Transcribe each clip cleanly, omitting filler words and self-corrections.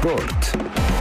Sport.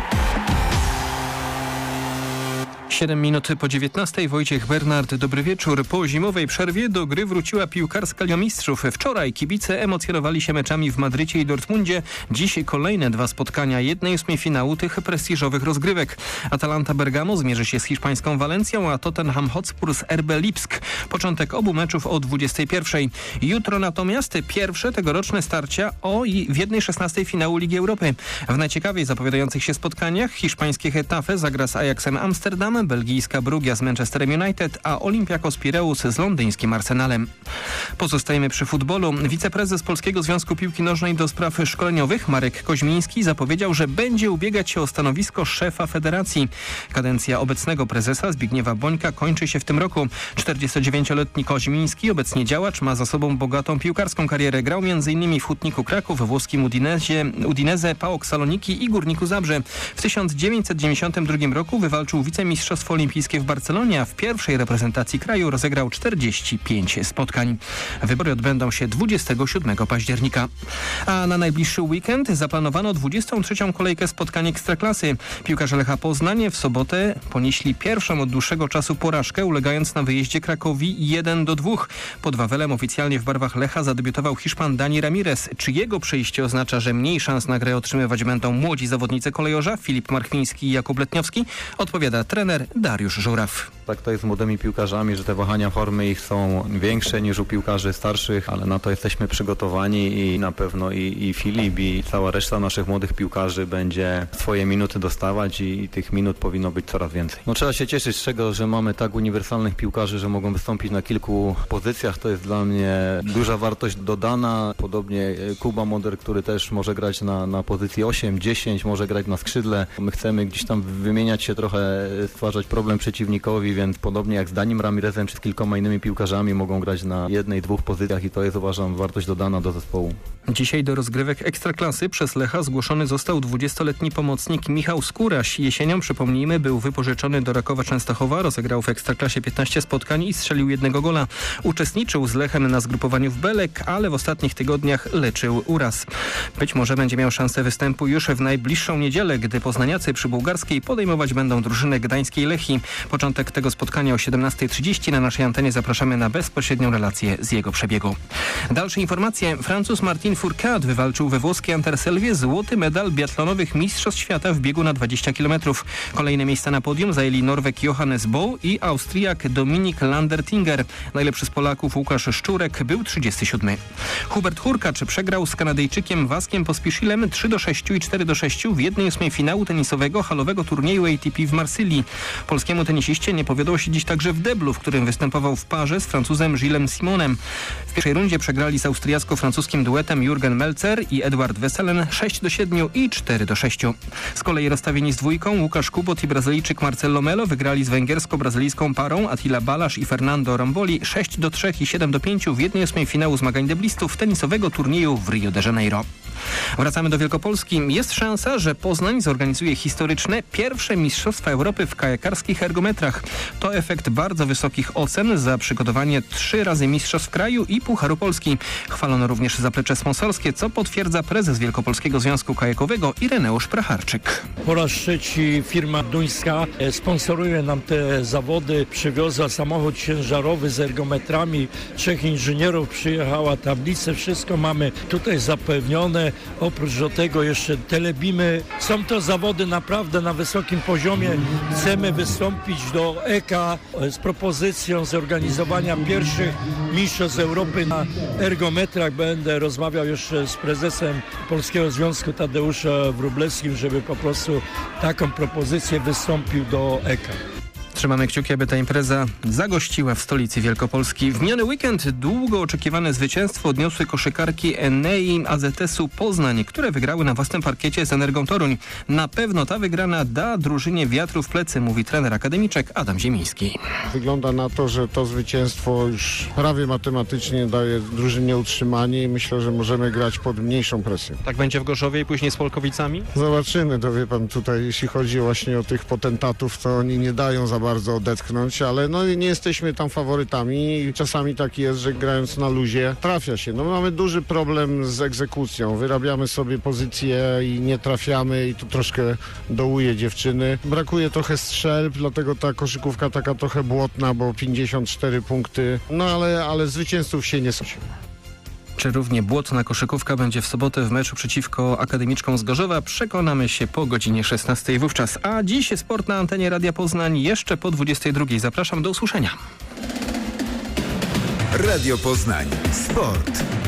7 minut po 19. Wojciech Bernard, dobry wieczór. Po zimowej przerwie do gry wróciła piłkarska Liga Mistrzów. Wczoraj kibice emocjonowali się meczami w Madrycie i Dortmundzie. Dziś kolejne 2 spotkania 1/8 finału tych prestiżowych rozgrywek. Atalanta Bergamo zmierzy się z hiszpańską Walencją, a Tottenham Hotspur z RB Lipsk. Początek obu meczów o 21. Jutro natomiast pierwsze tegoroczne starcia w 1/16 finału Ligi Europy. W najciekawiej zapowiadających się spotkaniach hiszpańskie Getafe zagra z Ajaxem Amsterdam, belgijska Bruggia z Manchesterem United, a Olympiakos Pireus z londyńskim Arsenalem. Pozostajemy przy futbolu. Wiceprezes Polskiego Związku Piłki Nożnej do spraw szkoleniowych Marek Koźmiński zapowiedział, że będzie ubiegać się o stanowisko szefa federacji. Kadencja obecnego prezesa Zbigniewa Bońka kończy się w tym roku. 49-letni Koźmiński, obecnie działacz, ma za sobą bogatą piłkarską karierę. Grał m.in. w Hutniku Kraków, włoskim Udinese, PAOK Saloniki i Górniku Zabrze. W 1992 roku wywalczył wicemistrzostwo olimpijskie w Barcelonie, a w pierwszej reprezentacji kraju rozegrał 45 spotkań. Wybory odbędą się 27 października. A na najbliższy weekend zaplanowano 23. kolejkę spotkań Ekstraklasy. Piłkarze Lecha Poznań w sobotę ponieśli pierwszą od dłuższego czasu porażkę, ulegając na wyjeździe Krakowi 1-2. Pod Wawelem oficjalnie w barwach Lecha zadebiutował Hiszpan Dani Ramirez. Czy jego przyjście oznacza, że mniej szans na grę otrzymywać będą młodzi zawodnicy kolejorza Filip Marchwiński i Jakub Letniowski? Odpowiada trener Dariusz Żuraw. Tak to jest z młodymi piłkarzami, że te wahania formy ich są większe niż u piłkarzy starszych, ale na to jesteśmy przygotowani i na pewno i Filip, i cała reszta naszych młodych piłkarzy będzie swoje minuty dostawać i tych minut powinno być coraz więcej. Trzeba się cieszyć z tego, że mamy tak uniwersalnych piłkarzy, że mogą wystąpić na kilku pozycjach. To jest dla mnie duża wartość dodana. Podobnie Kuba Moder, który też może grać na pozycji 8, 10, może grać na skrzydle. My chcemy gdzieś tam wymieniać się trochę, stwarzać problem przeciwnikowi, więc podobnie jak z Danim Ramirezem czy z kilkoma innymi piłkarzami mogą grać na 1 i 2 pozycjach i to jest, uważam, wartość dodana do zespołu. Dzisiaj do rozgrywek Ekstraklasy przez Lecha zgłoszony został 20-letni pomocnik Michał Skóraś. Jesienią, przypomnijmy, był wypożyczony do Rakowa Częstochowa, rozegrał w Ekstraklasie 15 spotkań i strzelił 1 gola. Uczestniczył z Lechem na zgrupowaniu w Belek, ale w ostatnich tygodniach leczył uraz. Być może będzie miał szansę występu już w najbliższą niedzielę, gdy poznaniacy przy Bułgarskiej podejmować będą drużynę gdańskiej Lechii. Początek tego spotkania o 17:30. Na naszej antenie zapraszamy na bezpośrednią relację z jego przebiegu. Dalsze informacje. Francuz Martin Fourcade wywalczył we włoskiej Anterselwie złoty medal biatlonowych Mistrzostw Świata w biegu na 20 km. Kolejne miejsca na podium zajęli Norweg Johannes Bou i Austriak Dominik Landertinger. Najlepszy z Polaków Łukasz Szczurek był 37. Hubert Hurkacz przegrał z Kanadyjczykiem Vaskiem Pospiszilem 3-6 i 4-6 w 1/8 finału tenisowego halowego turnieju ATP w Marsylii. Polskiemu tenisiście nie powiodło się dziś także w deblu, w którym występował w parze z Francuzem Gillesem Simonem. W pierwszej rundzie przegrali z austriacko-francuskim duetem Jürgen Melzer i Edward Wesselen 6-7 i 4-6. Z kolei rozstawieni z dwójką Łukasz Kubot i Brazylijczyk Marcelo Melo wygrali z węgiersko-brazylijską parą Attila Balasz i Fernando Romboli 6-3 i 7-5 w 1/8 finału zmagań deblistów tenisowego turnieju w Rio de Janeiro. Wracamy do Wielkopolski. Jest szansa, że Poznań zorganizuje historyczne pierwsze Mistrzostwa Europy w kajakarskich ergometrach. To efekt bardzo wysokich ocen za przygotowanie 3 razy mistrzostw kraju i Pucharu Polski. Chwalono również zaplecze sponsorskie, co potwierdza prezes Wielkopolskiego Związku Kajakowego Ireneusz Pracharczyk. Po raz trzeci firma duńska sponsoruje nam te zawody. Przywiozła samochód ciężarowy z ergometrami. 3 inżynierów przyjechała, tablice, wszystko mamy tutaj zapewnione. Oprócz do tego jeszcze telebimy. Są to zawody naprawdę na wysokim poziomie. Chcemy wystąpić do EKA z propozycją zorganizowania pierwszych mistrzostw Europy na ergometrach. Będę rozmawiał jeszcze z prezesem Polskiego Związku Tadeuszem Wróblewskim, żeby po prostu taką propozycję wystąpił do EKA. Trzymamy kciuki, aby ta impreza zagościła w stolicy Wielkopolski. W miniony weekend długo oczekiwane zwycięstwo odniosły koszykarki Enei AZS-u Poznań, które wygrały na własnym parkiecie z Energą Toruń. Na pewno ta wygrana da drużynie wiatru w plecy, mówi trener akademiczek Adam Ziemiński. Wygląda na to, że to zwycięstwo już prawie matematycznie daje drużynie utrzymanie i myślę, że możemy grać pod mniejszą presją. Tak będzie w Gorzowie i później z Polkowicami? Zobaczymy, to wie pan, tutaj jeśli chodzi właśnie o tych potentatów, to oni nie dają za bardzo odetchnąć, ale no nie jesteśmy tam faworytami i czasami tak jest, że grając na luzie trafia się. No mamy duży problem z egzekucją. Wyrabiamy sobie pozycję i nie trafiamy i tu troszkę dołuje dziewczyny. Brakuje trochę strzelb, dlatego ta koszykówka taka trochę błotna, bo 54 punkty, no ale zwycięzców się nie sądzi. Czy równie błotna koszykówka będzie w sobotę w meczu przeciwko Akademiczkom z Gorzowa? Przekonamy się po godzinie 16 wówczas. A dziś sport na antenie Radia Poznań jeszcze po 22. Zapraszam do usłyszenia. Radio Poznań. Sport.